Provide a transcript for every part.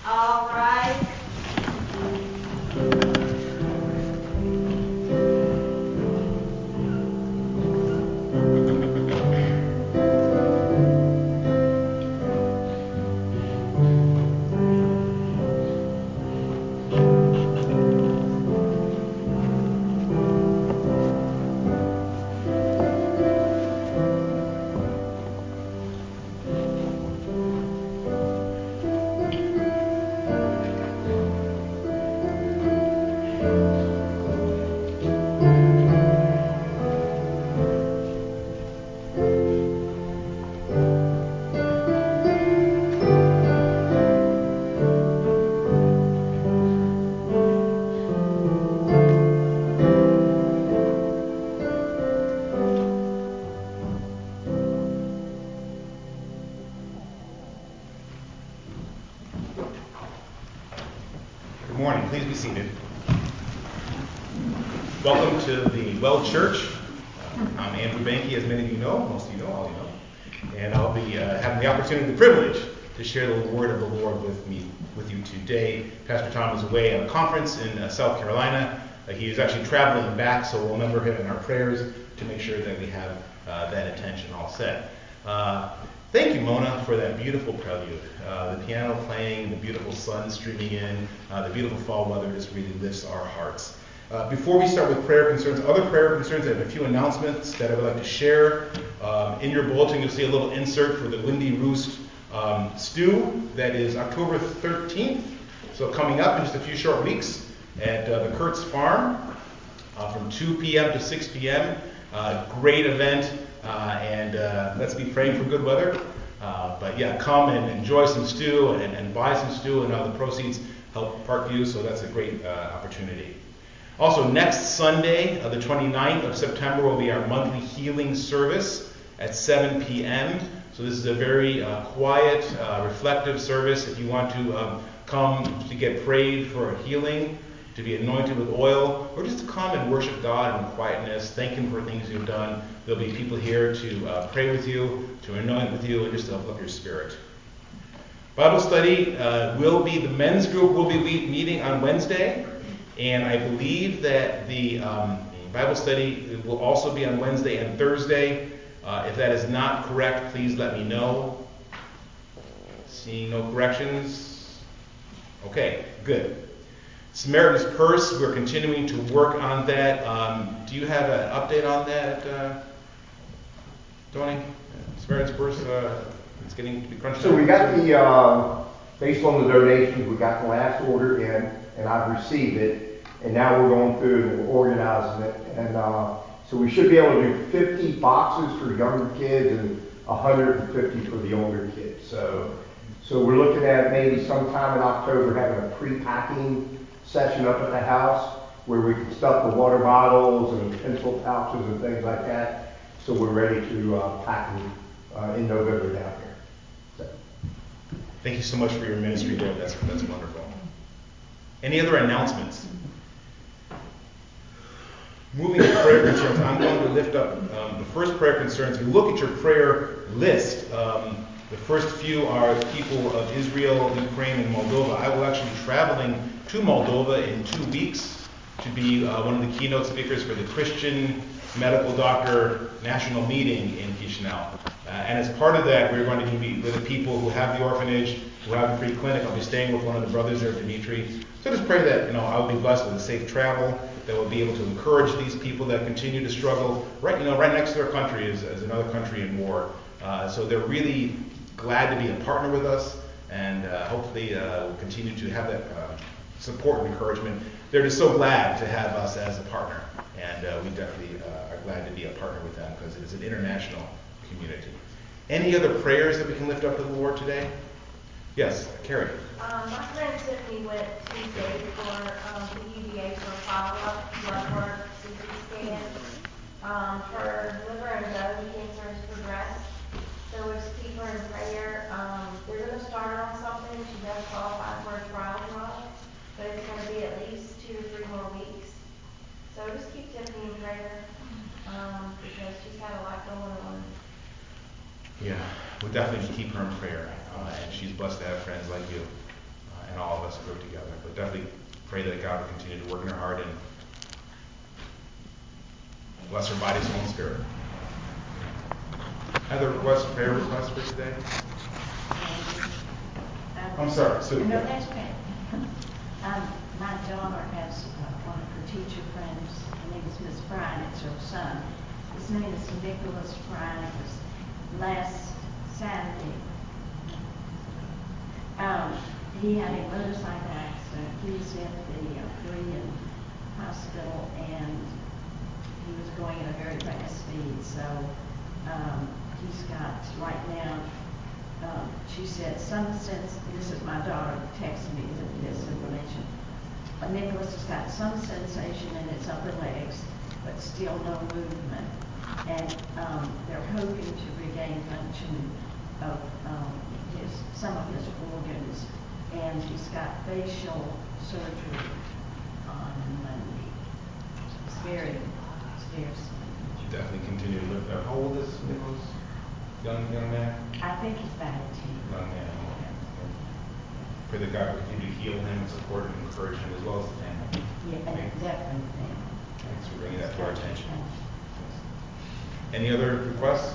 All right. Good morning. Please be seated. Welcome to the Well Church. I'm Andrew Banky, as many of you know, most of you know, all you know. And I'll be having the opportunity, the privilege, to share the word of the Lord with you today. Pastor Tom is away on a conference in South Carolina. He is actually traveling back, so we'll remember him in our prayers to make sure that we have that attention all set. Thank you, Mona, for that beautiful prelude. The piano playing, the beautiful sun streaming in, the beautiful fall weather just really lifts our hearts. Before we start with prayer concerns, other prayer concerns, I have a few announcements that I would like to share. In your bulletin, you'll see a little insert for the Windy Roost stew. That is October 13th, so coming up in just a few short weeks at the Kurtz Farm from 2 p.m. to 6 p.m. Great event. And let's be praying for good weather. But yeah, come and enjoy some stew and buy some stew, and all the proceeds help Parkview, so that's a great opportunity. Also, next Sunday, the 29th of September, will be our monthly healing service at 7 p.m. So this is a very quiet, reflective service. If you want to come to get prayed for healing, to be anointed with oil, or just to come and worship God in quietness, thank Him for things you've done. There'll be people here to pray with you, to anoint with you, and just to help up your spirit. Bible study the men's group will be meeting on Wednesday, and I believe that the Bible study will also be on Wednesday and Thursday. If that is not correct, please let me know. Seeing no corrections? Okay, good. Samaritan's Purse, we're continuing to work on that. Do you have an update on that, Tony? Samaritan's Purse, it's getting to be crunched. So we got the, based on the donations, we got the last order in, and I've received it, and now we're going through and organizing it, and so we should be able to do 50 boxes for younger kids and 150 for the older kids. So we're looking at maybe sometime in October having a pre-packing session up at the house where we can stuff the water bottles and pencil pouches and things like that. So we're ready to pack them in November down here. So. Thank you so much for your ministry there. That's wonderful. Any other announcements? Moving to prayer concerns, I'm going to lift up the first prayer concerns. If you look at your prayer list, the first few are people of Israel, Ukraine, and Moldova. I will actually be traveling to Moldova in 2 weeks to be one of the keynote speakers for the Christian Medical Doctor National Meeting in Chisinau. And as part of that, we're going to be with the people who have the orphanage, who have the free clinic. I'll be staying with one of the brothers there, Dimitri. So just pray that I will be blessed with a safe travel, that we'll be able to encourage these people that continue to struggle. Right next to their country is another country in war. So they're really glad to be a partner with us, and hopefully we'll continue to have that support and encouragement. They're just so glad to have us as a partner, and we definitely are glad to be a partner with them because it is an international community. Any other prayers that we can lift up to the Lord today? Yes, Carrie. My friend Tiffany went Tuesday for the UVA for a follow-up blood work, CT scan. Her liver and bone cancer has progressed, so we'll just keep her in prayer. They're going to start her on something. She does qualify for a trial drug, but it's going to be at least 2 or 3 more weeks. So just keep Tiffany in prayer because she's had a lot going on. Yeah, we'll definitely keep her in prayer. And she's blessed to have friends like you and all definitely pray that God will continue to work in her heart and bless her body, soul, and spirit. Other prayer requests for today? I'm sorry, Sue. No, that's okay. My daughter has one of her teacher friends. Her name is Miss Bryan. It's her son. His name is Nicholas Bryan. It was last Saturday. He had a motorcycle accident. He's in the Korean hospital, and he was going at a very fast speed. So he's got right now. She said some sense. This is my daughter texted me this information. Nicholas has got some sensation in his upper legs, but still no movement. And they're hoping to regain function of some of his organs. And he's got facial surgery on Monday. It's very serious. Definitely continue to lift up. How old is Nicholas? Young man? I think he's about 18. Young man. Pray that God will continue to heal him and support him and encourage him as well as the family. Yeah, definitely. Thanks for bringing that to our attention. Any other requests?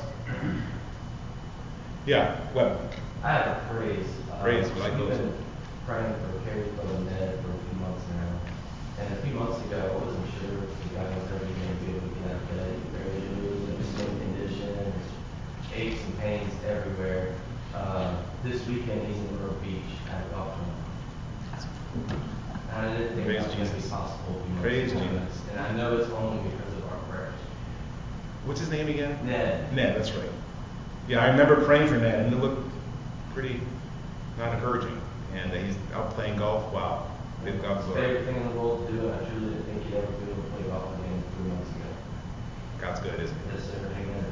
Yeah, Webb. I have a praise. Praise, we like those. We've been praying for Carrie and Ned for a few months now. And a few months ago, I wasn't sure if the guy was ever going to be able to get out of bed. He barely moved, in skin condition, aches and pains everywhere. This weekend, he's in Myrtle Beach at a golf tournament. And I didn't think that was going to be possible. Praise Jesus. And I know it's only because of our prayers. What's his name again? Ned. Ned, that's right. Yeah, I remember praying for Ned, and it looked pretty not encouraging. And he's out playing golf. Wow. Give God glory. Favorite thing in the world to do, and I truly didn't think he'd ever be able to play golf again 3 months ago. God's good, isn't he? Yes, sir. Amen.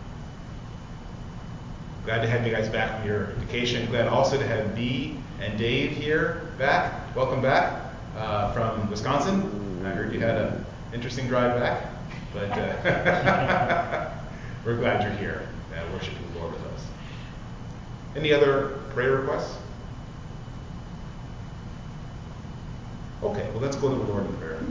Glad to have you guys back from your vacation. Glad also to have Bea and Dave here back. Welcome back from Wisconsin. I heard you had an interesting drive back, but we're glad you're here worshiping the Lord with us. Any other prayer requests? Okay, well, let's go to the Lord in prayer.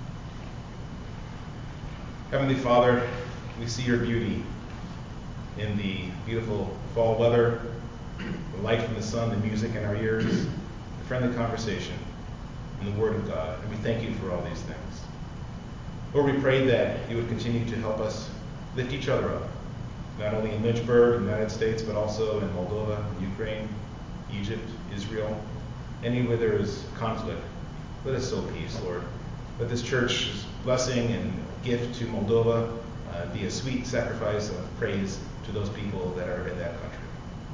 Heavenly Father, we see your beauty in the beautiful fall weather, the light from the sun, the music in our ears, the friendly conversation, and the Word of God. And we thank you for all these things. Lord, we pray that you would continue to help us lift each other up, not only in Lynchburg, the United States, but also in Moldova, Ukraine, Egypt, Israel, anywhere there is conflict. Let us sow peace, Lord. Let this church's blessing and gift to Moldova be a sweet sacrifice of praise to those people that are in that country.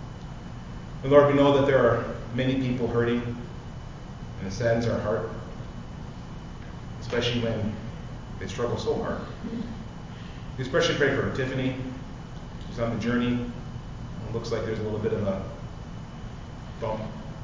And Lord, we know that there are many people hurting, and it saddens our heart, especially when they struggle so hard. We especially pray for Tiffany. She's on the journey. It looks like there's a little bit of a bump.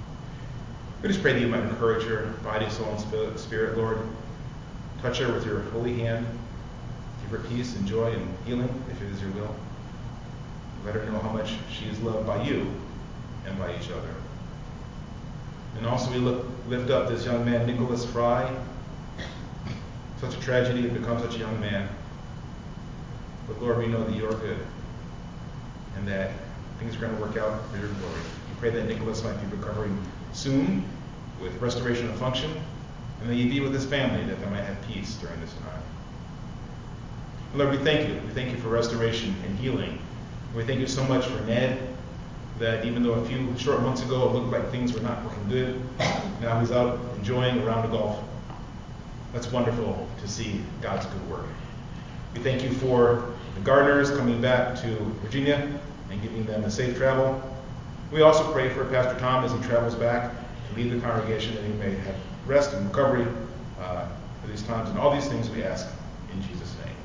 We just pray that you might encourage her body, soul, and spirit, Lord. Touch her with your holy hand. Give her peace and joy and healing, if it is your will. Let her know how much she is loved by you and by each other. And also we lift up this young man, Nicholas Fry. Such a tragedy to become such a young man. But Lord, we know that you are good and that things are going to work out for your glory. We pray that Nicholas might be recovering soon with restoration of function, and that you be with his family, that they might have peace during this time. Lord, we thank you. We thank you for restoration and healing. We thank you so much for Ned, that even though a few short months ago it looked like things were not looking good, now he's out enjoying a round of golf. That's wonderful to see God's good work. We thank you for the Gardners coming back to Virginia and giving them a safe travel. We also pray for Pastor Tom as he travels back to lead the congregation, that he may have rest and recovery for these times. And all these things we ask in Jesus' name.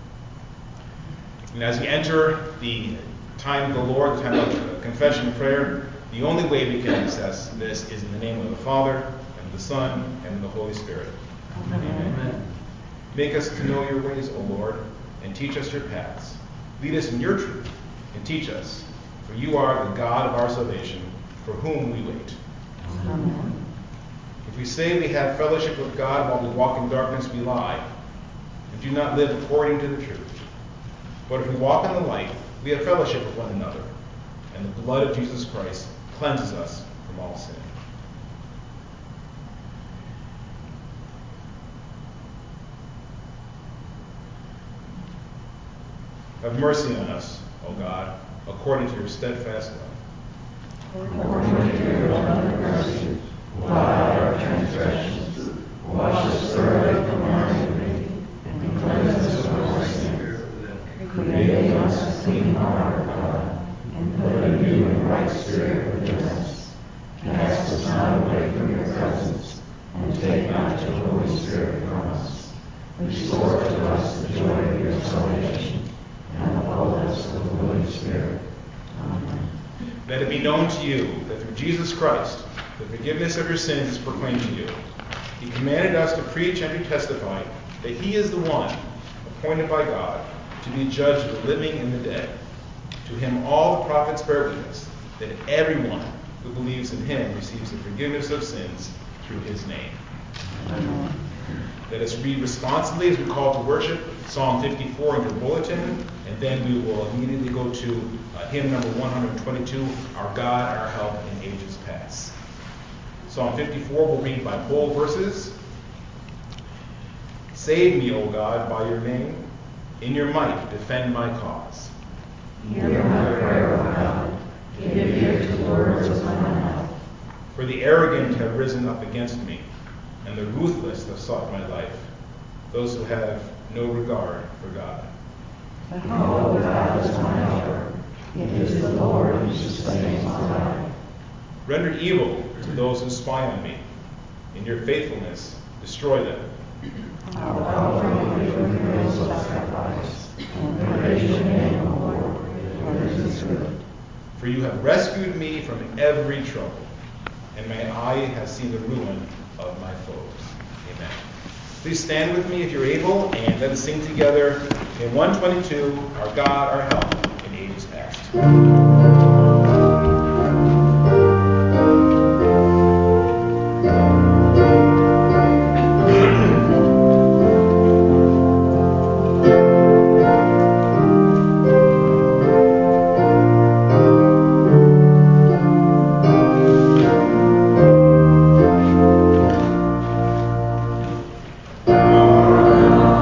And as we enter the time of the Lord, the time of confession and prayer, the only way we can access this is in the name of the Father, and the Son, and the Holy Spirit. Amen. Make us to know your ways, O Lord, and teach us your paths. Lead us in your truth, and teach us, for you are the God of our salvation, for whom we wait. Amen. If we say we have fellowship with God while we walk in darkness, we lie, and do not live according to the truth. But if we walk in the light, we have fellowship with one another, and the blood of Jesus Christ cleanses us from all sin. Have mercy on us, O God, according to your steadfast love. According to your loving mercy, blot out our transgressions, wash us thoroughly from our iniquity, and cleanse us from our sin. Create in us a clean heart, O God, and put a new and right spirit within us. Cast us not away from your presence, and take not your Holy Spirit from us. Restore to us the joy of your salvation, and uphold us with the Holy Spirit. Amen. Let it be known to you that through Jesus Christ, the forgiveness of your sins is proclaimed to you. He commanded us to preach and to testify that he is the one appointed by God to be judge of the living and the dead. To him all the prophets bear witness that everyone who believes in him receives the forgiveness of sins through his name. Amen. Let us read responsibly as we call to worship Psalm 54 in your bulletin, and then we will immediately go to hymn number 122, Our God, Our Help in Ages Past. Psalm 54 will read by whole verses. Save me, O God, by your name. In your might, defend my cause. Hear my prayer, O God. Give ear to the words of my mouth. For the arrogant have risen up against me, and the ruthless have sought my life, those who have no regard for God. Behold, God is my helper. It is the Lord who sustains my life. Render evil to those who spy on me. In your faithfulness, destroy them. I will offer you a praise sacrifice, and praise your name, O Lord, for it is good. For you have rescued me from every trouble, and my eye has seen the ruin of my foes. Amen. Please stand with me if you're able, and let us sing together in 122, Our God, Our Help in Ages Past.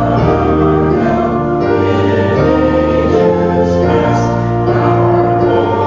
Our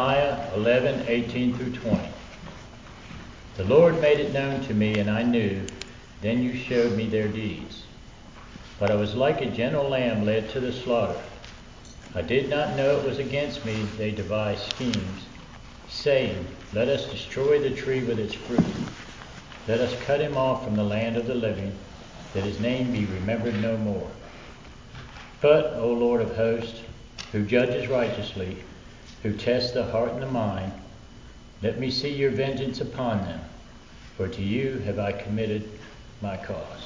Jeremiah 11:18 through 20. The Lord made it known to me, and I knew. Then you showed me their deeds. But I was like a gentle lamb led to the slaughter. I did not know it was against me they devised schemes, saying, let us destroy the tree with its fruit. Let us cut him off from the land of the living, that his name be remembered no more. But, O Lord of hosts, who judges righteously, who tests the heart and the mind, let me see your vengeance upon them, for to you have I committed my cause.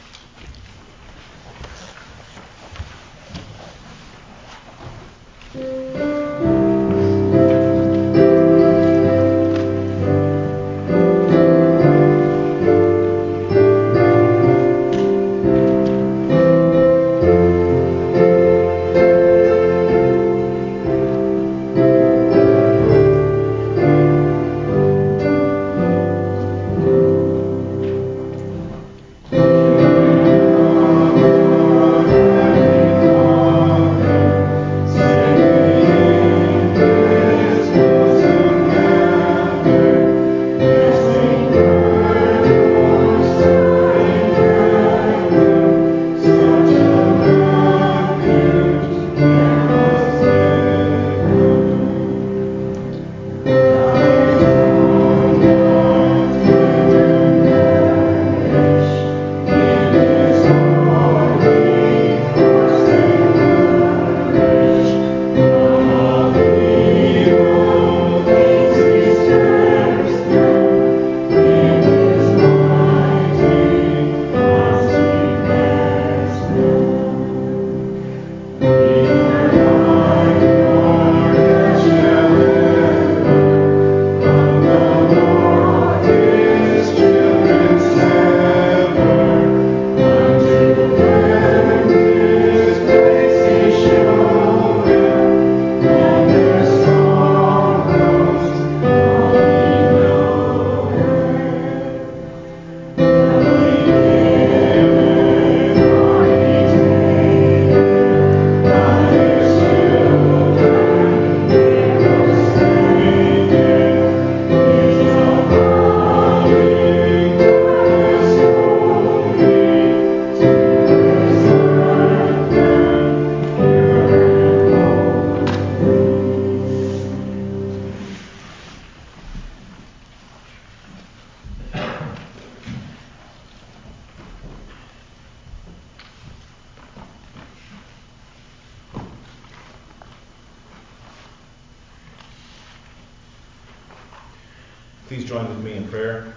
Please join with me in prayer.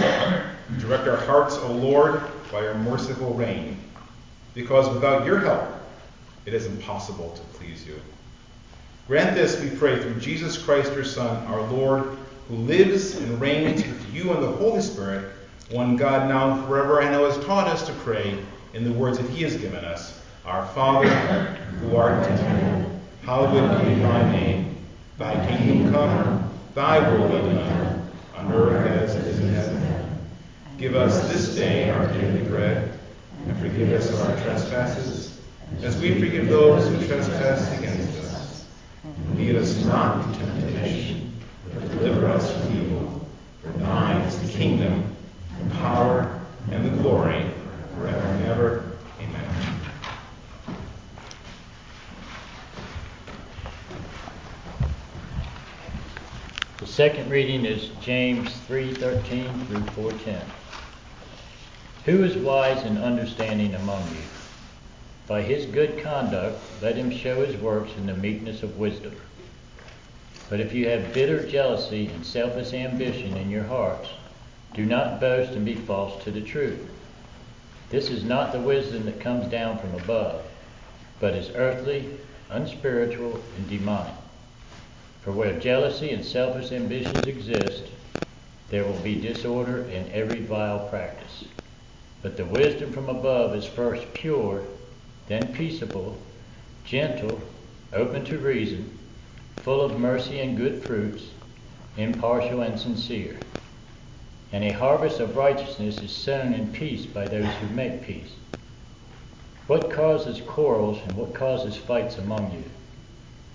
Direct our hearts, O Lord, by your merciful reign, because without your help it is impossible to please you. Grant this, we pray, through Jesus Christ, your Son, our Lord, who lives and reigns with you and the Holy Spirit, one God, now and forever, and who has taught us to pray in the words that he has given us. Our Father, who art in heaven, hallowed be thy name. Thy kingdom come, thy will be done, on earth as it is in heaven. Give us this day our daily bread, and forgive us our trespasses, as we forgive those who trespass against us. Lead us not into temptation, but deliver us from evil. For thine is the kingdom, the power, and the glory, forever and ever. Amen. The second reading is James 3:13 through 4:10. Who is wise and understanding among you? By his good conduct, let him show his works in the meekness of wisdom. But if you have bitter jealousy and selfish ambition in your hearts, do not boast and be false to the truth. This is not the wisdom that comes down from above, but is earthly, unspiritual, and demonic. For where jealousy and selfish ambitions exist, there will be disorder in every vile practice. But the wisdom from above is first pure, then peaceable, gentle, open to reason, full of mercy and good fruits, impartial and sincere. And a harvest of righteousness is sown in peace by those who make peace. What causes quarrels and what causes fights among you?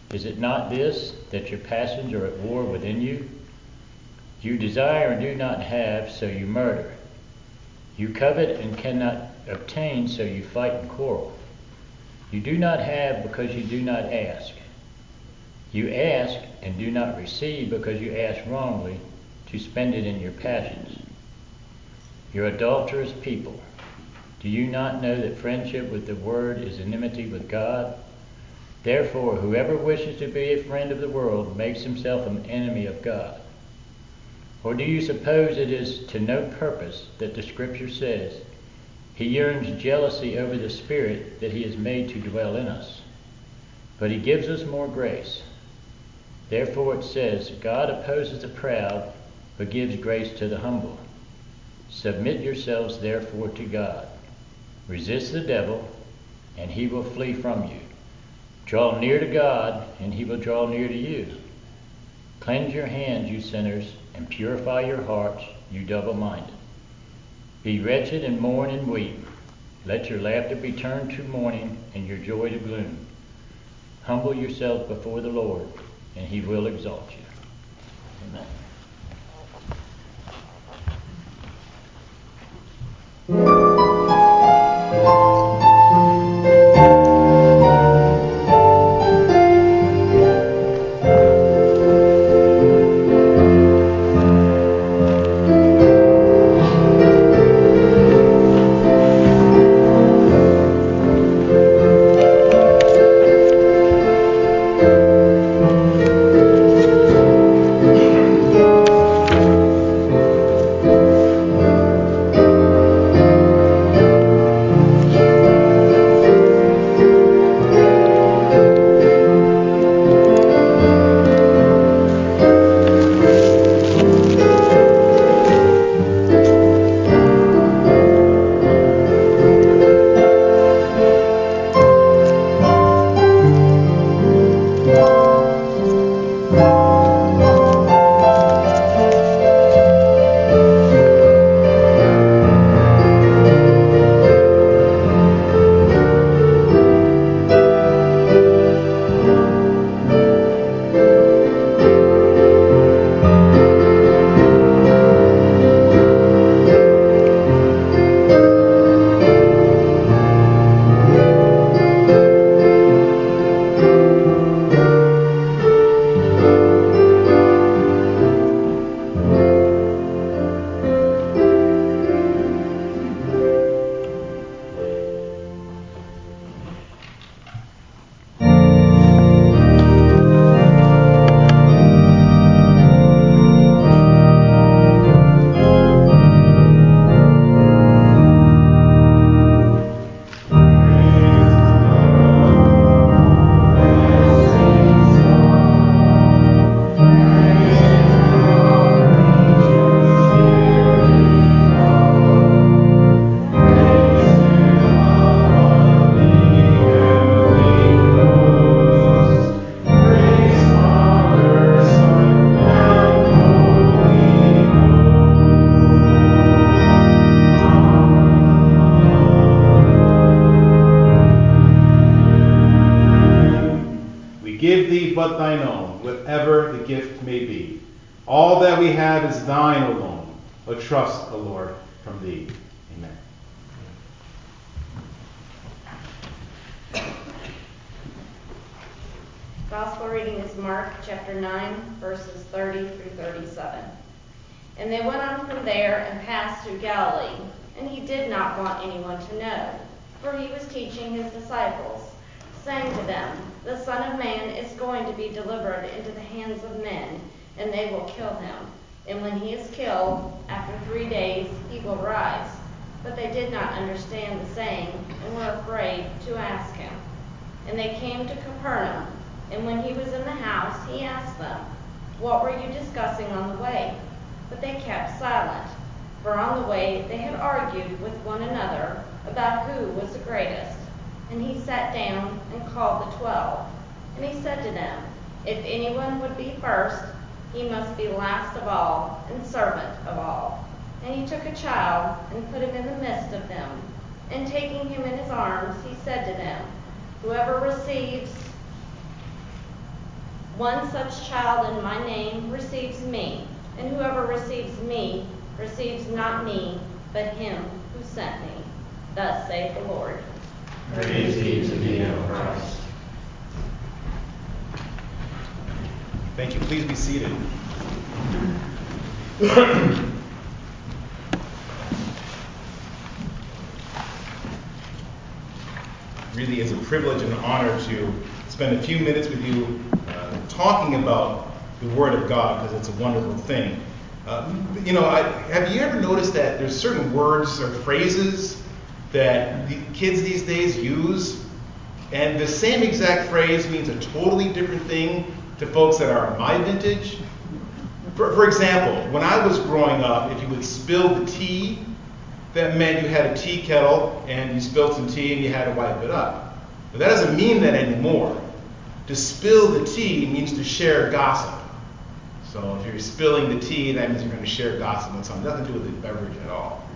Is it not this, that your passions are at war within you? You desire and do not have, so you murder. You covet and cannot obtain, so you fight and quarrel. You do not have because you do not ask. You ask and do not receive because you ask wrongly, to spend it in your passions. You're adulterous people. Do you not know that friendship with the word is enmity with God? Therefore, whoever wishes to be a friend of the world makes himself an enemy of God. Or do you suppose it is to no purpose that the Scripture says, He yearns jealousy over the Spirit that He has made to dwell in us? But He gives us more grace. Therefore it says, God opposes the proud, but gives grace to the humble. Submit yourselves therefore to God. Resist the devil, and he will flee from you. Draw near to God, and He will draw near to you. Cleanse your hands, you sinners, and purify your hearts, you double-minded. Be wretched and mourn and weep. Let your laughter be turned to mourning and your joy to gloom. Humble yourselves before the Lord, and He will exalt you. Amen. Give thee but thine own, whatever the gift may be. All that we have is thine alone. O trust, O Lord, from thee. Amen. Gospel reading is Mark chapter 9, verses 30 through 37. And they went on from there and passed through Galilee, and he did not want anyone to know, for he was teaching his disciples, saying to them, The Son of Man is going to be delivered into the hands of men, and they will kill him. And when he is killed, after 3 days he will rise. But they did not understand the saying, and were afraid to ask him. And they came to Capernaum, and when he was in the house, he asked them, What were you discussing on the way? But they kept silent, for on the way they had argued with one another about who was the greatest. And he sat down and called the 12. And he said to them, If anyone would be first, he must be last of all and servant of all. And he took a child and put him in the midst of them. And taking him in his arms, he said to them, Whoever receives One such child in my name receives me, and whoever receives me receives not me, but him who sent me. Thus saith the Lord. Praise be to thee, O Christ. Thank you. Please be seated. Really is a privilege and an honor to spend a few minutes with you talking about the Word of God, because it's a wonderful thing. Have you ever noticed that there's certain words or phrases that the kids these days use, and the same exact phrase means a totally different thing to folks that are my vintage? For example, when I was growing up, if you would spill the tea, that meant you had a tea kettle and you spilled some tea and you had to wipe it up. But that doesn't mean that anymore. To spill the tea means to share gossip. So if you're spilling the tea, that means you're going to share gossip with someone. Nothing to do with the beverage at all.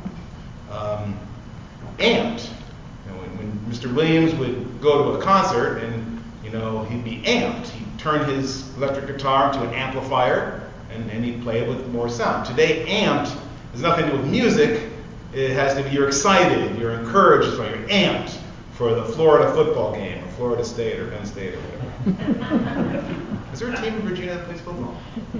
Amped. When Mr. Williams would go to a concert and he'd be amped. He'd turn his electric guitar into an amplifier and he'd play it with more sound. Today, amped has nothing to do with music. It has to be you're excited, you're encouraged, so you're amped for the Florida football game, or Florida State, or Penn State, or whatever. Is there a team in Virginia that plays football?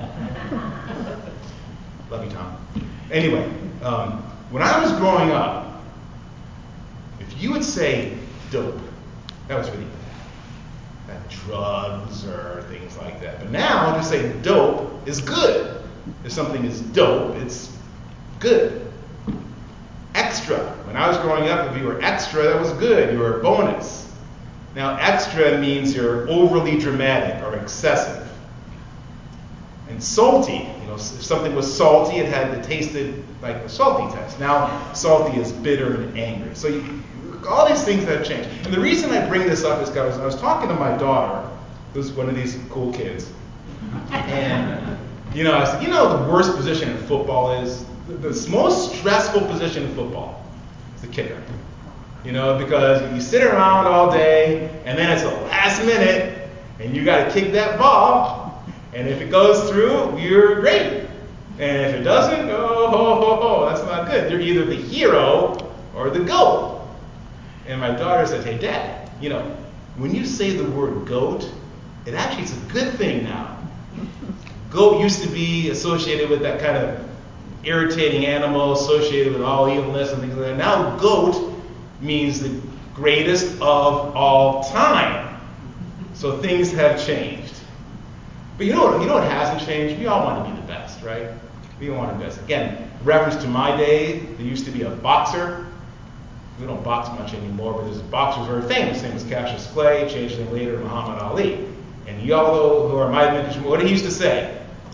Love you, Tom. Anyway, when I was growing up, if you would say dope, that was really bad. That drugs or things like that. But now, to say dope is good. If something is dope, it's good. Extra. When I was growing up, if you were extra, that was good. You were a bonus. Now, extra means you're overly dramatic or excessive. And salty. If something was salty, it tasted like a salty test. Now, salty is bitter and angry. So all these things have changed. And the reason I bring this up is because I was talking to my daughter, who's one of these cool kids. And, I said, the worst position in football is? The most stressful position in football is the kicker. Because you sit around all day, and then it's the last minute, and you got to kick that ball, and if it goes through, you're great. And if it doesn't, that's not good. You're either the hero or the GOAT. And my daughter said, hey, Dad, when you say the word GOAT, it actually is a good thing now. GOAT used to be associated with that kind of irritating animal associated with all evilness and things like that. Now GOAT means the greatest of all time. So things have changed. But you know what hasn't changed? We all want to be the best, right? We all want to be the best. Again, reference to my day, there used to be a boxer. We don't box much anymore, but there's a boxer who was very famous. His name was Cassius Clay, changed his name later to Muhammad Ali. And y'all who are my vintage, what he used to say?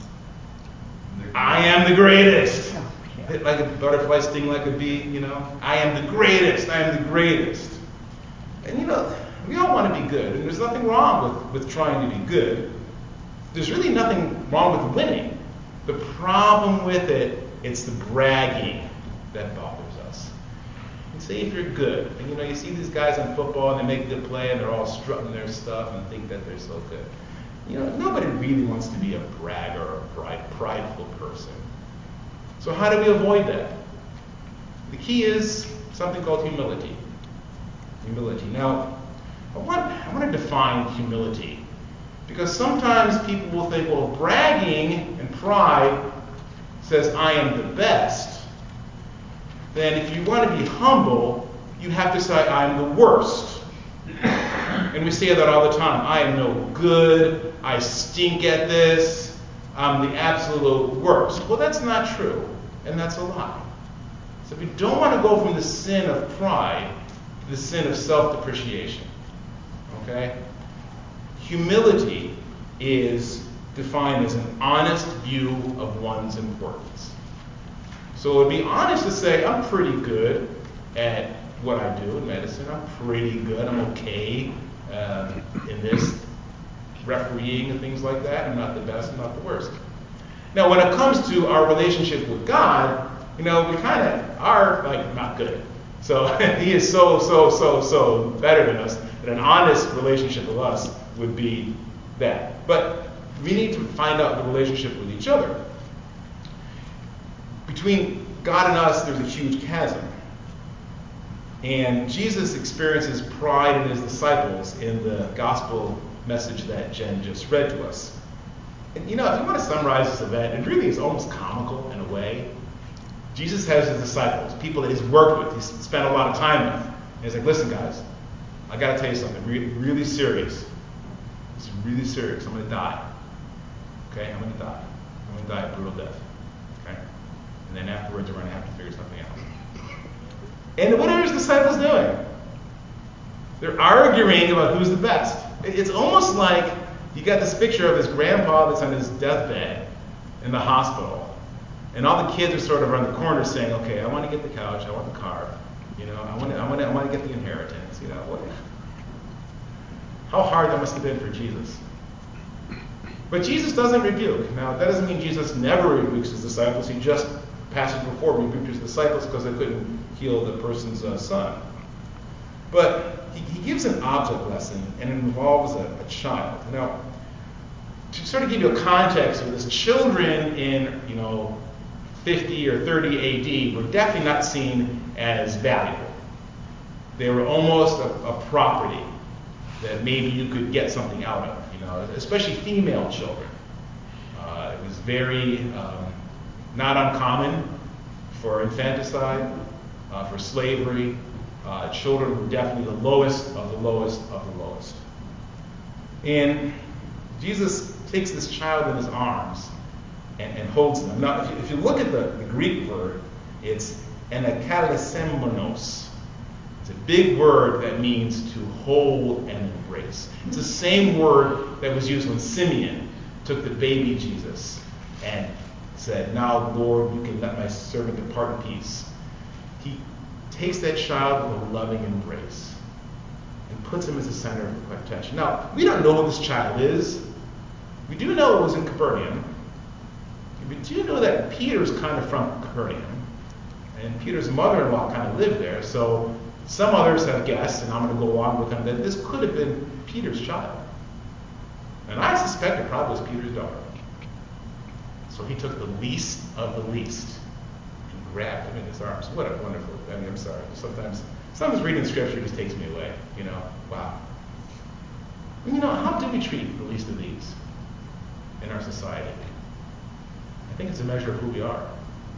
I am the greatest. Hit like a butterfly, sting like a bee, I am the greatest. I am the greatest. And we all want to be good. And there's nothing wrong with trying to be good. There's really nothing wrong with winning. The problem with it's the bragging that bothers us. And say if you're good, and you see these guys on football and they make a good play and they're all strutting their stuff and think that they're so good. Nobody really wants to be a bragger or a prideful person. So how do we avoid that? The key is something called humility. Humility. Now, I want to define humility, because sometimes people will think, well, bragging and pride says I am the best. Then if you want to be humble, you have to say I am the worst. And we say that all the time. I am no good. I stink at this. I'm the absolute worst. Well, that's not true. And that's a lie. So we don't want to go from the sin of pride to the sin of self-depreciation. Okay? Humility is defined as an honest view of one's importance. So it would be honest to say, I'm pretty good at what I do in medicine. I'm pretty good. I'm okay in this, refereeing and things like that. I'm not the best, I'm not the worst. Now, when it comes to our relationship with God, we kind of are not good. So he is so better than us that an honest relationship with us would be that. But we need to find out the relationship with each other. Between God and us, there's a huge chasm. And Jesus experiences pride in his disciples in the gospel message that Jen just read to us. And if you want to summarize this event, it really is almost comical in a way. Jesus has his disciples, people that he's worked with, he's spent a lot of time with. And he's like, listen guys, I got to tell you something really serious. It's really serious. I'm going to die. Okay, I'm going to die. I'm going to die a brutal death. Okay? And then afterwards, we're going to have to figure something out. And what are his disciples doing? They're arguing about who's the best. It's almost like you got this picture of this grandpa that's on his deathbed in the hospital. And all the kids are sort of around the corner saying, okay, I want to get the couch, I want the car, I want to get the inheritance, How hard that must have been for Jesus. But Jesus doesn't rebuke. Now, that doesn't mean Jesus never rebukes his disciples. He just, passage before, rebuked his disciples because they couldn't heal the person's son. But he gives an object lesson, and it involves a child. Now, to sort of give you a context of this, children in, 50 or 30 AD were definitely not seen as valuable. They were almost a property that maybe you could get something out of, especially female children. It was very not uncommon for infanticide, for slavery. Children were definitely the lowest of the lowest of the lowest. And Jesus takes this child in his arms and holds them. Now, if you look at the Greek verb, it's enakalesemonos. It's a big word that means to hold and embrace. It's the same word that was used when Simeon took the baby Jesus and said, now, Lord, you can let my servant depart in peace. He takes that child with a loving embrace and puts him as the center of attention. Now, we don't know who this child is. We do know it was in Capernaum. We do know that Peter's kind of from Capernaum, and Peter's mother-in-law kind of lived there, so some others have guessed, and I'm going to go along with them, that this could have been Peter's child. And I suspect it probably was Peter's daughter. So he took the least of the least and grabbed him in his arms. What a wonderful, I'm sorry, sometimes reading scripture just takes me away, wow. And how do we treat the least of these in our society? I think it's a measure of who we are.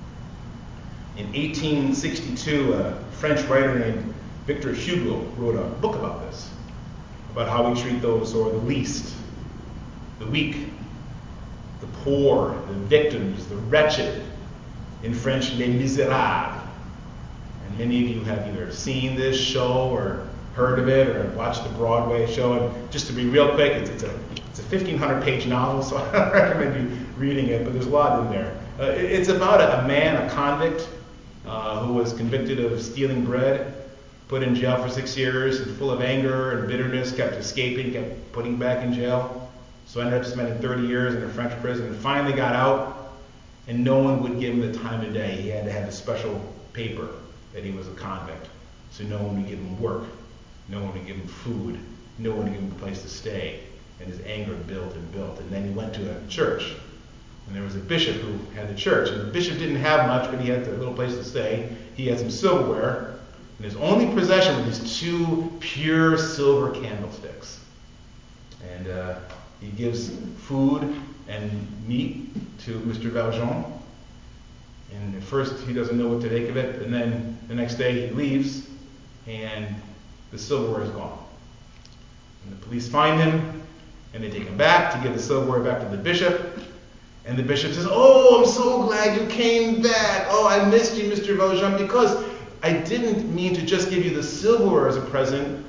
In 1862, a French writer named Victor Hugo wrote a book about this, about how we treat those who are the least, the weak, the poor, the victims, the wretched. In French, les misérables. And many of you have either seen this show or heard of it or watched the Broadway show. And just to be real quick, it's a 1,500-page novel, so I don't recommend you reading it, but there's a lot in there. It's about a man, a convict, who was convicted of stealing bread, put in jail for 6 years, and full of anger and bitterness, kept escaping, kept putting back in jail. So ended up spending 30 years in a French prison, and finally got out, and no one would give him the time of day. He had to have a special paper that he was a convict. So no one would give him work, no one would give him food, no one would give him a place to stay. And his anger built and built. And then he went to a church. And there was a bishop who had the church. And the bishop didn't have much, but he had a little place to stay. He had some silverware. And his only possession were these 2 pure silver candlesticks. And he gives food and meat to Mr. Valjean. And at first he doesn't know what to make of it. And then the next day he leaves. And the silverware is gone. And the police find him. And they take him back to give the silverware back to the bishop. And the bishop says, oh, I'm so glad you came back. Oh, I missed you, Mr. Valjean, because I didn't mean to just give you the silverware as a present.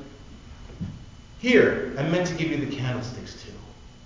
Here, I meant to give you the candlesticks too.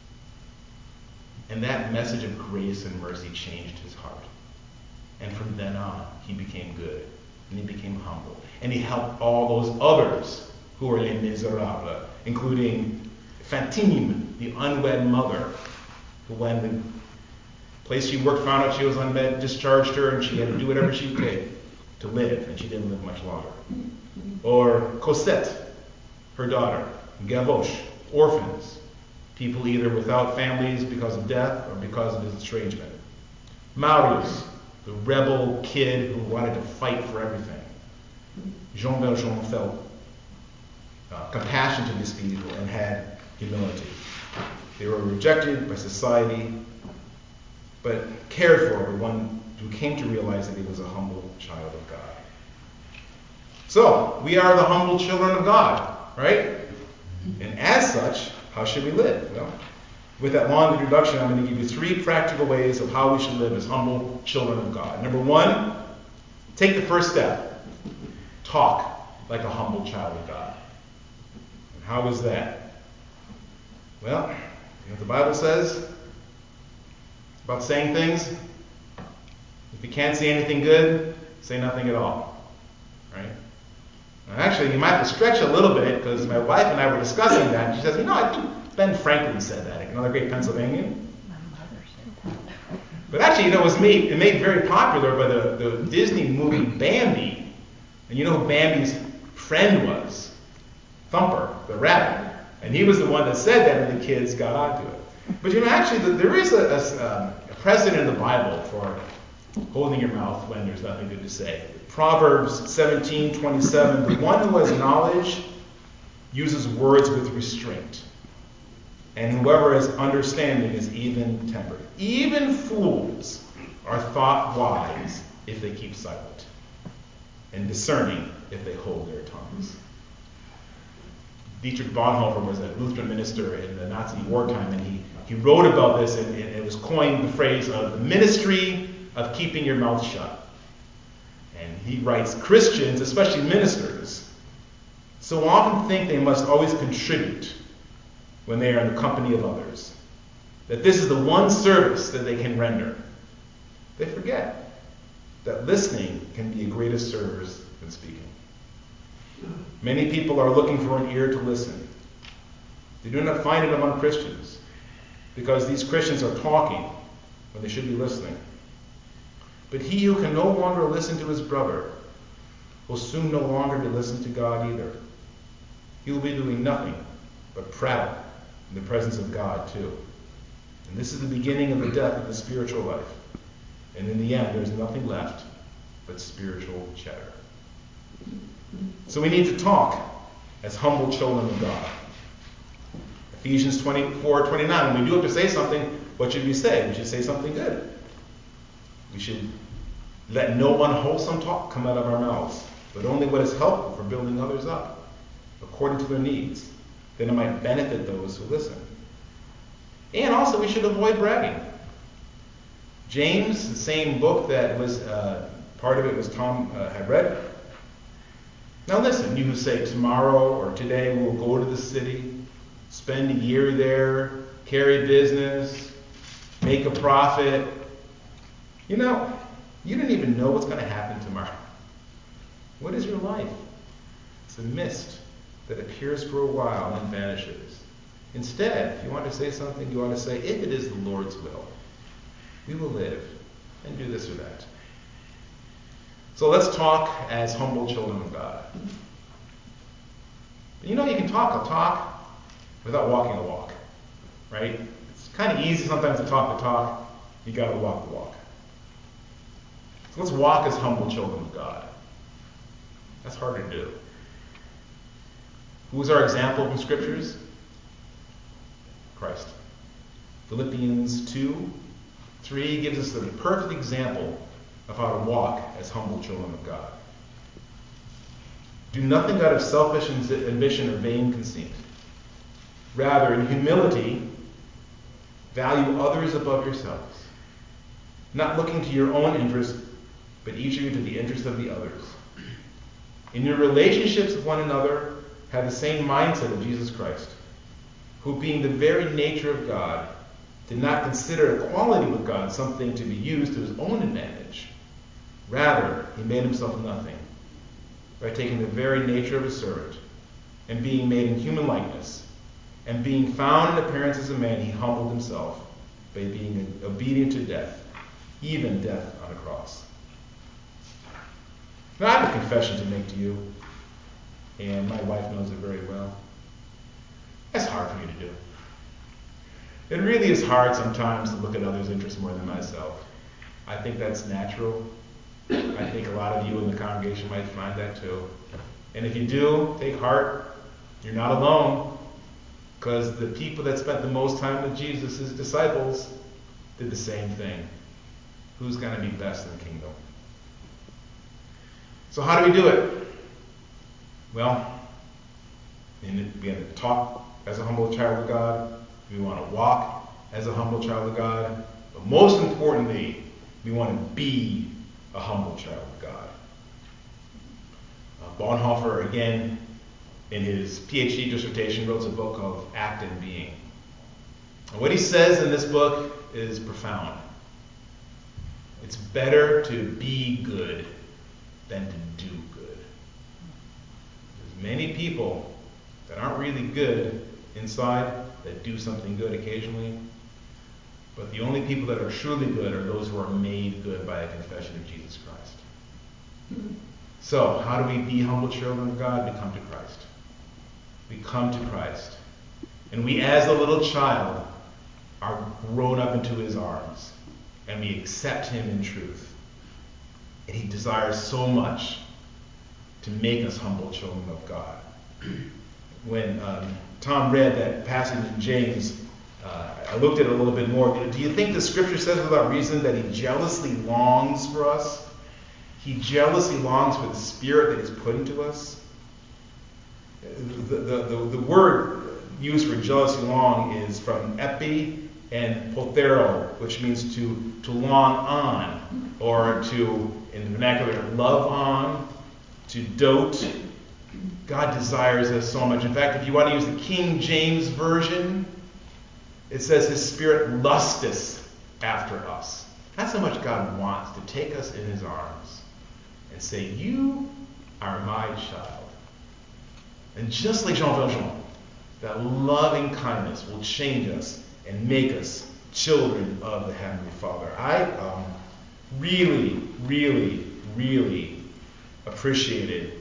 And that message of grace and mercy changed his heart. And from then on, he became good. And he became humble. And he helped all those others who were les misérables, including Fantine, the unwed mother, who when the place she worked found out she was unwed, discharged her, and she had to do whatever she could to live, and she didn't live much longer. Or Cosette, her daughter, Gavroche, orphans, people either without families because of death or because of his estrangement. Marius, the rebel kid who wanted to fight for everything. Jean Valjean felt compassion to these people and had humility. They were rejected by society, but cared for by one who came to realize that he was a humble child of God. So, we are the humble children of God, right? And as such, how should we live? Well, with that long introduction, I'm going to give you 3 practical ways of how we should live as humble children of God. Number 1, take the first step. Talk like a humble child of God. And how is that? Well, you know what the Bible says about saying things? If you can't say anything good, say nothing at all. Right? Now, actually, you might have to stretch a little bit, because my wife and I were discussing that, and she says, I think Ben Franklin said that, another great Pennsylvanian. My mother said that. But actually, it was made very popular by the Disney movie Bambi. And you know who Bambi's friend was? Thumper, the rabbit. And he was the one that said that, and the kids got onto it. But actually, there is a precedent in the Bible for holding your mouth when there's nothing good to say. Proverbs 17:27, the one who has knowledge uses words with restraint, and whoever has understanding is even-tempered. Even fools are thought wise if they keep silent, and discerning if they hold their tongues. Dietrich Bonhoeffer was a Lutheran minister in the Nazi wartime, and he wrote about this, and it was coined the phrase of the ministry of keeping your mouth shut. And he writes, Christians, especially ministers, so often think they must always contribute when they are in the company of others, that this is the one service that they can render. They forget that listening can be a greater service than speaking. Many people are looking for an ear to listen. They do not find it among Christians, because these Christians are talking when they should be listening. But he who can no longer listen to his brother will soon no longer be listening to God either. He will be doing nothing but prattle in the presence of God too. And this is the beginning of the death of the spiritual life. And in the end, there's nothing left but spiritual cheddar. So we need to talk as humble children of God. Ephesians 24:29. When we do have to say something, what should we say? We should say something good. We should let no unwholesome talk come out of our mouths, but only what is helpful for building others up, according to their needs, that it might benefit those who listen. And also, we should avoid bragging. James, the same book that was part of it was Tom had read. Now listen, you who say tomorrow or today we'll go to the city, spend a year there, carry business, make a profit. You don't even know what's going to happen tomorrow. What is your life? It's a mist that appears for a while and vanishes. Instead, if you want to say something, you ought to say, if it is the Lord's will, we will live and do this or that. So let's talk as humble children of God. You can talk a talk without walking a walk, right? It's kind of easy sometimes to talk the talk. You got to walk the walk. So let's walk as humble children of God. That's hard to do. Who is our example from Scriptures? Christ. Philippians 2:3 gives us the perfect example of how to walk as humble children of God. Do nothing out of selfish ambition or vain conceit. Rather, in humility, value others above yourselves, not looking to your own interest, but each of you to the interest of the others. In your relationships with one another, have the same mindset of Jesus Christ, who, being the very nature of God, did not consider equality with God something to be used to his own advantage. Rather, he made himself nothing by taking the very nature of a servant, and being made in human likeness, and being found in appearance as a man, he humbled himself by being obedient to death, even death on a cross. Now, I have a confession to make to you, and my wife knows it very well. That's hard for me to do. It really is hard sometimes to look at others' interests more than myself. I think that's natural. I think a lot of you in the congregation might find that too. And if you do, take heart. You're not alone. Because the people that spent the most time with Jesus, his disciples, did the same thing. Who's going to be best in the kingdom? So how do we do it? Well, we have to talk as a humble child of God. We want to walk as a humble child of God. But most importantly, we want to be a humble child of God. Bonhoeffer, again, in his PhD dissertation, wrote a book called Act and Being. And what he says in this book is profound. It's better to be good than to do good. There's many people that aren't really good inside that do something good occasionally. But the only people that are truly good are those who are made good by a confession of Jesus Christ. So, how do we be humble children of God? We come to Christ. We come to Christ. And we, as a little child, are grown up into his arms. And we accept him in truth. And he desires so much to make us humble children of God. When Tom read that passage in James, I looked at it a little bit more. Do you think the scripture says without reason that he jealously longs for us? He jealously longs for the spirit that he's put into us. The word used for jealously long is from epi and pothero, which means to long on, or to, in the vernacular, love on, to dote. God desires us so much. In fact, if you want to use the King James Version, it says his spirit lusteth after us. That's how much God wants to take us in his arms and say, you are my child. And just like Jean Valjean, that loving kindness will change us and make us children of the Heavenly Father. I really, really, really appreciated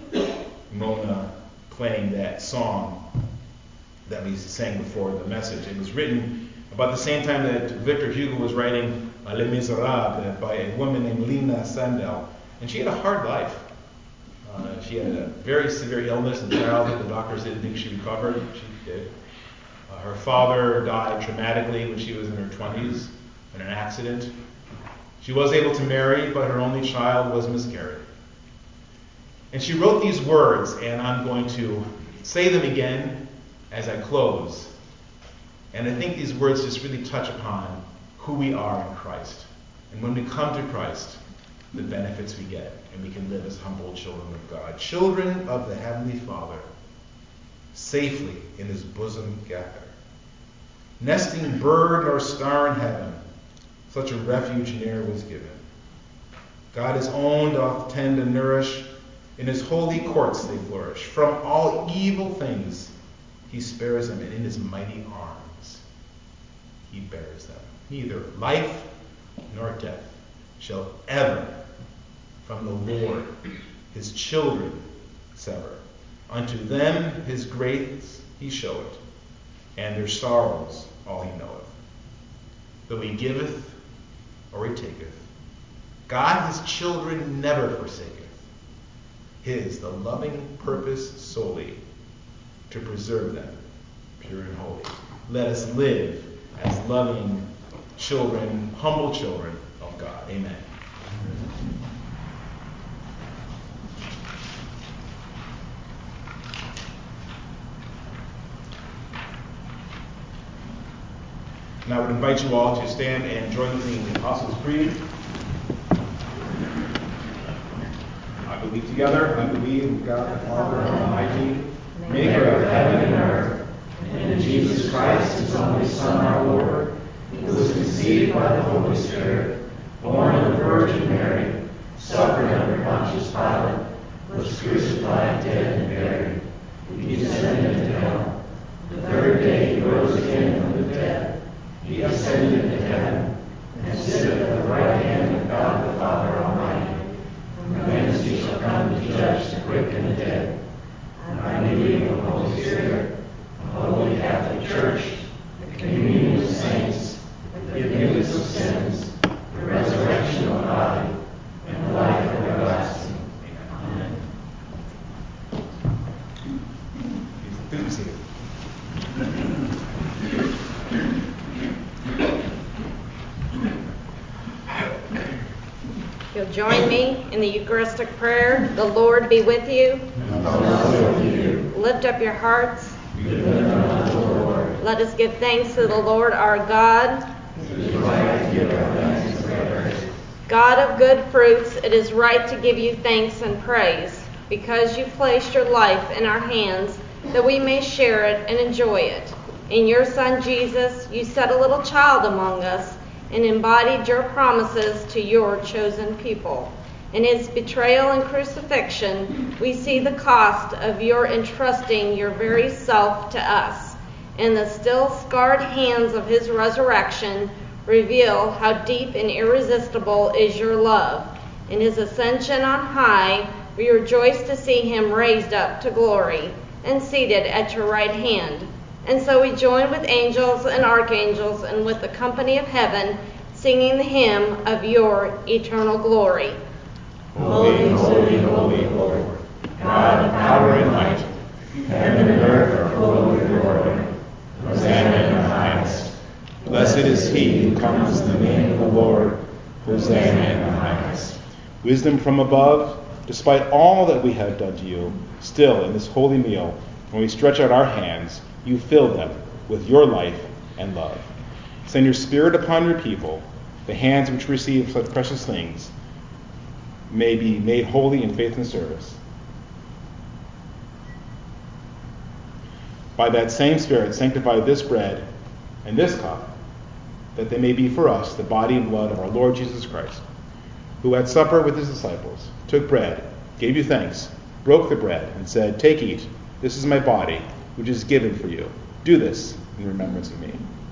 Mona playing that song that we sang before the message. It was written about the same time that Victor Hugo was writing Les Miserables by a woman named Lina Sandel. And she had a hard life. She had a very severe illness in childhood. The doctors didn't think she recovered. She did. Her father died traumatically when she was in her 20s in an accident. She was able to marry, but her only child was miscarried. And she wrote these words, and I'm going to say them again as I close. And I think these words just really touch upon who we are in Christ. And when we come to Christ, the benefits we get, and we can live as humble children of God, children of the Heavenly Father, safely in his bosom gathered. Nesting bird nor star in heaven, such a refuge ne'er was given. God his own doth tend and nourish, in his holy courts they flourish. From all evil things he spares them, and in his mighty arms he bears them. Neither life nor death shall ever from the Lord his children sever. Unto them his grace he showeth, and their sorrows all he knoweth. Though he giveth or he taketh, God his children never forsaketh. His the loving purpose solely to preserve them pure and holy. Let us live as loving children, humble children of God. Amen. And I would invite you all to stand and join with me in the Apostles' Creed. I believe together, I believe in God the Father Almighty, maker of heaven and earth, and in Jesus Christ, his only Son, our Lord, who was conceived by the Holy Spirit, born of the Virgin Mary, suffered under Pontius Pilate, was crucified, dead, and buried. He descended into hell. The third day he rose again from the dead. He ascended into heaven, and sitteth at the right hand of God the Father Almighty. From whence he shall come to judge the quick and the dead. I believe in the Holy Spirit, the Holy Catholic Church, the communion of You'll join me in the Eucharistic prayer. The Lord be with you. And also with you. Lift up your hearts. We lift up the Lord. Let us give thanks to the Lord our God. It is right to give our thanks and praise. God of good fruits, it is right to give you thanks and praise, because you placed your life in our hands, that we may share it and enjoy it. In your Son Jesus, you set a little child among us and embodied your promises to your chosen people. In his betrayal and crucifixion, we see the cost of your entrusting your very self to us. In the still scarred hands of his resurrection, reveal how deep and irresistible is your love. In his ascension on high, we rejoice to see him raised up to glory and seated at your right hand. And so we join with angels and archangels and with the company of heaven, singing the hymn of your eternal glory. Holy, holy, holy, Lord, God of power and might, heaven and earth are full of your glory. Hosanna in the highest. Blessed is he who comes in the name of the Lord. Hosanna in the highest. Wisdom from above, despite all that we have done to you, still in this holy meal, when we stretch out our hands, you fill them with your life and love. Send your Spirit upon your people, the hands which receive such precious things may be made holy in faith and service. By that same Spirit, sanctify this bread and this cup, that they may be for us the body and blood of our Lord Jesus Christ, who at supper with his disciples took bread, gave you thanks, broke the bread, and said, "Take, eat. This is my body, which is given for you. Do this in remembrance of me."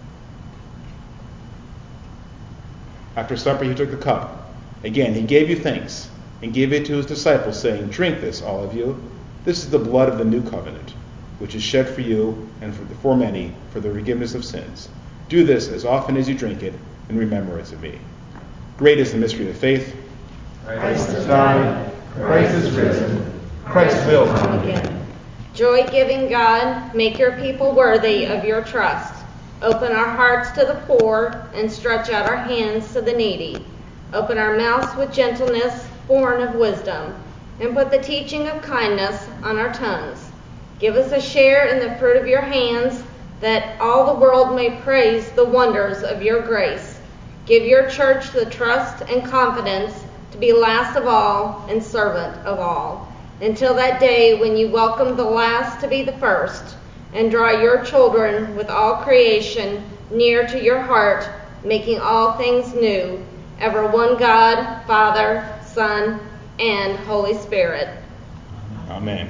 After supper, he took the cup. Again, he gave you thanks and gave it to his disciples, saying, "Drink this, all of you. This is the blood of the new covenant, which is shed for you and for many for the forgiveness of sins. Do this as often as you drink it in remembrance of me." Great is the mystery of faith. Christ has died. Christ is risen. Christ will come again. Joy-giving God, make your people worthy of your trust. Open our hearts to the poor and stretch out our hands to the needy. Open our mouths with gentleness, born of wisdom, and put the teaching of kindness on our tongues. Give us a share in the fruit of your hands, that all the world may praise the wonders of your grace. Give your church the trust and confidence to be last of all and servant of all, until that day when you welcome the last to be the first, and draw your children with all creation near to your heart, making all things new, ever one God, Father, Son, and Holy Spirit. Amen.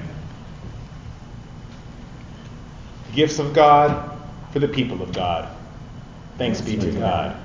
The gifts of God for the people of God. Thanks be to God.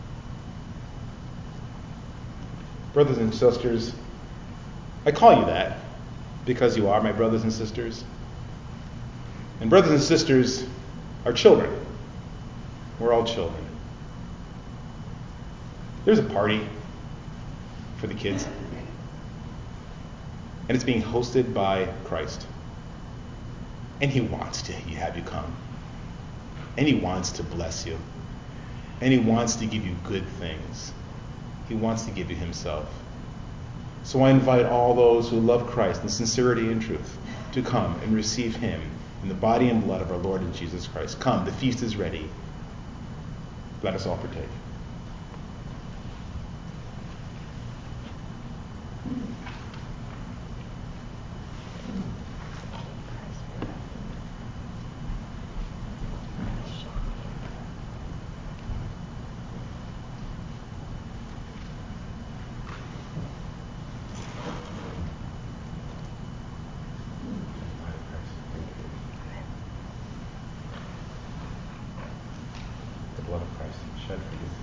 Brothers and sisters, I call you that because you are my brothers and sisters. And brothers and sisters are children. We're all children. There's a party for the kids, and it's being hosted by Christ. And he wants to have you come. And he wants to bless you. And he wants to give you good things. He wants to give you himself. So I invite all those who love Christ in sincerity and truth to come and receive him in the body and blood of our Lord and Jesus Christ. Come, the feast is ready. Let us all partake. The blood of Christ shed for you.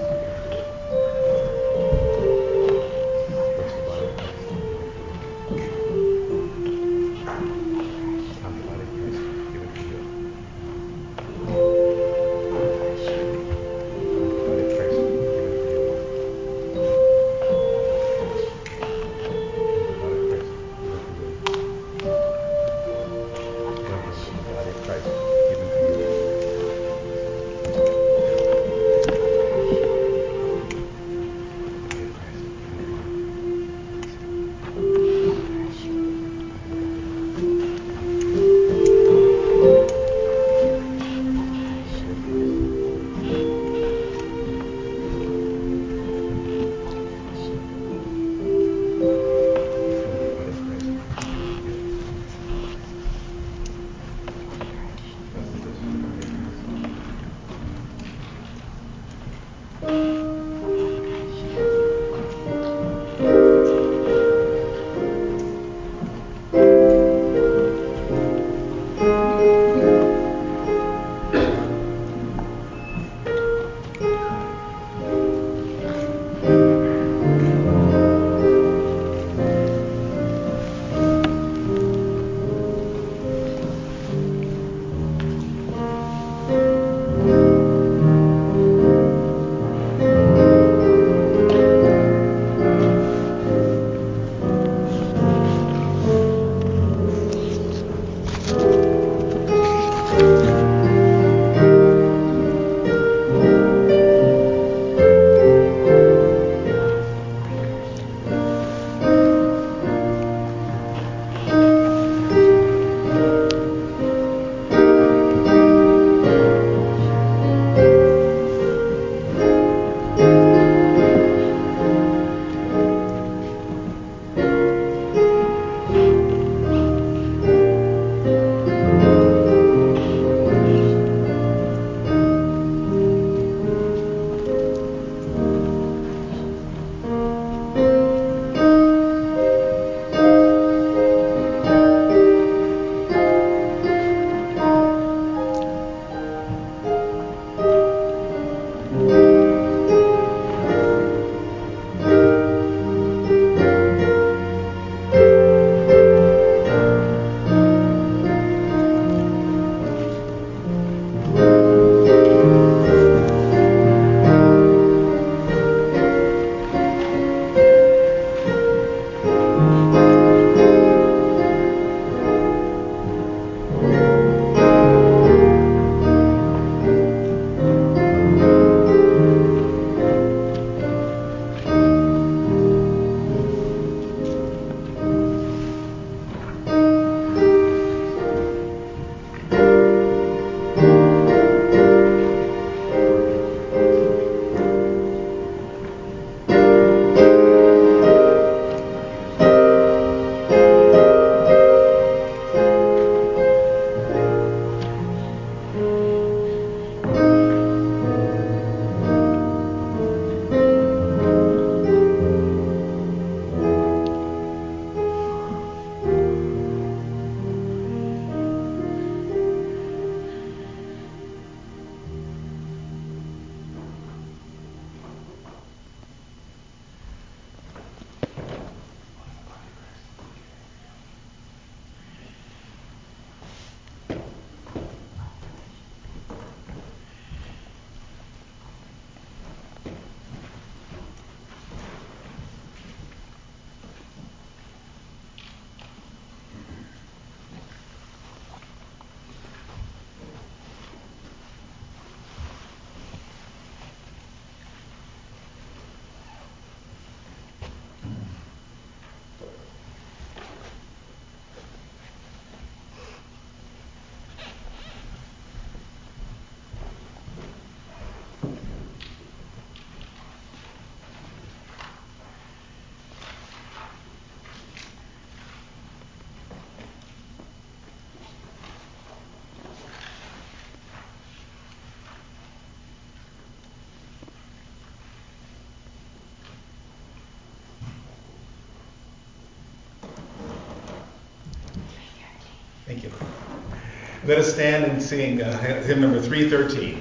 The blood of Christ. Thank you. Let us stand and sing hymn number 313.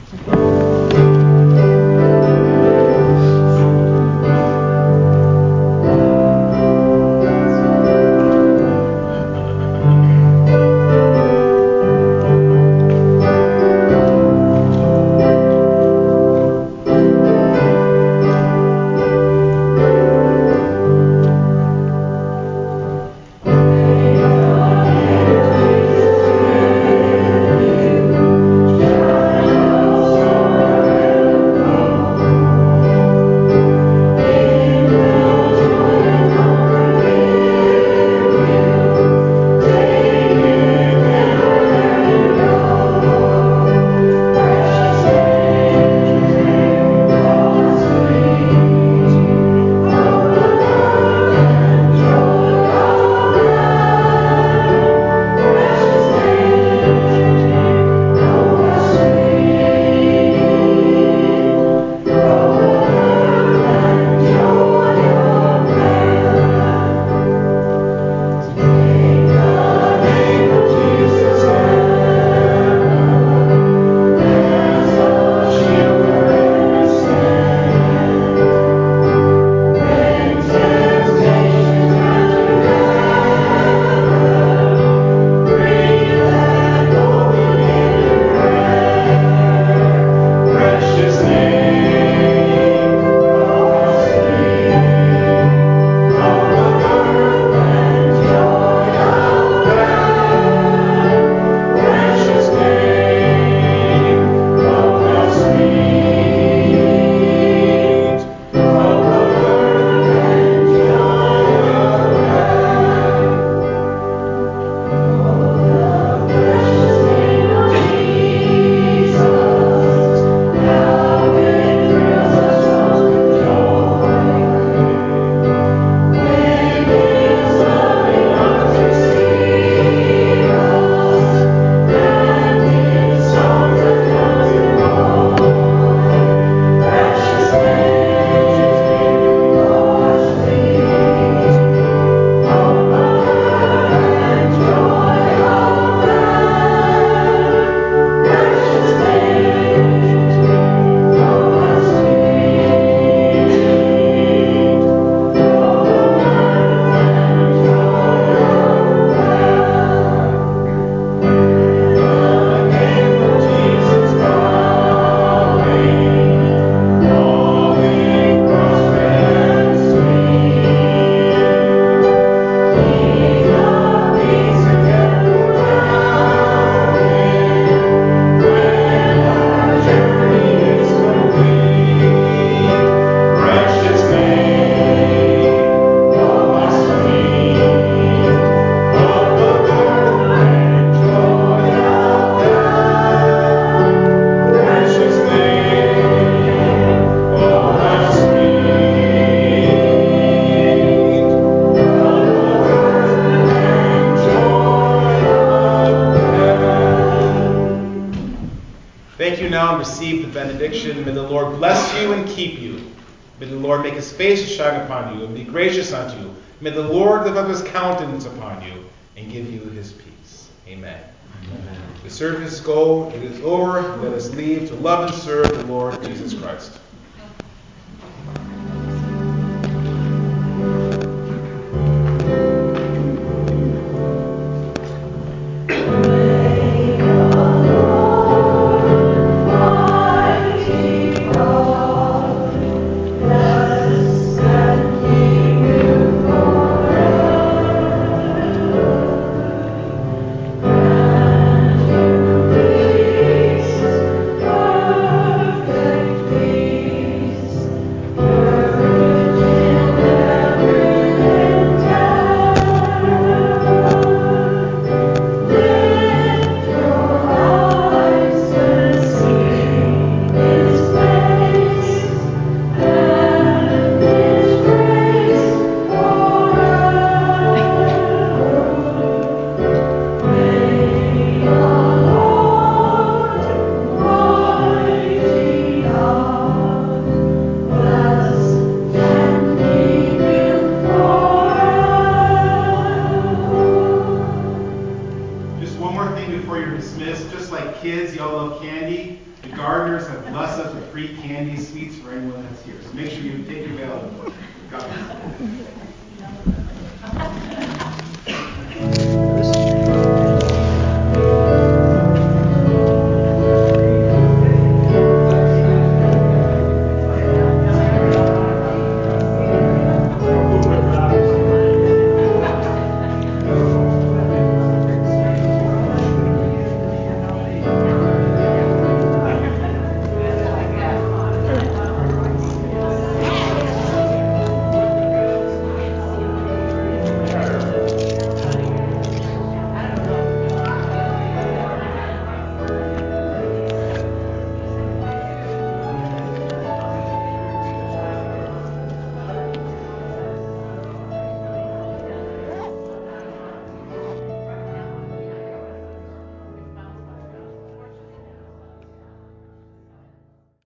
Thank you now and receive the benediction. May the Lord bless you and keep you. May the Lord make his face to shine upon you and be gracious unto you. May the Lord lift up his countenance upon you and give you his peace. Amen. Amen. The service is over. It is over. Let us leave to love and serve the Lord Jesus Christ. Perfect peace. Just one more thing before you're dismissed. Just like kids, y'all love candy. The gardeners have blessed us with free candy sweets for anyone that's here. So make sure you take your veil. God bless.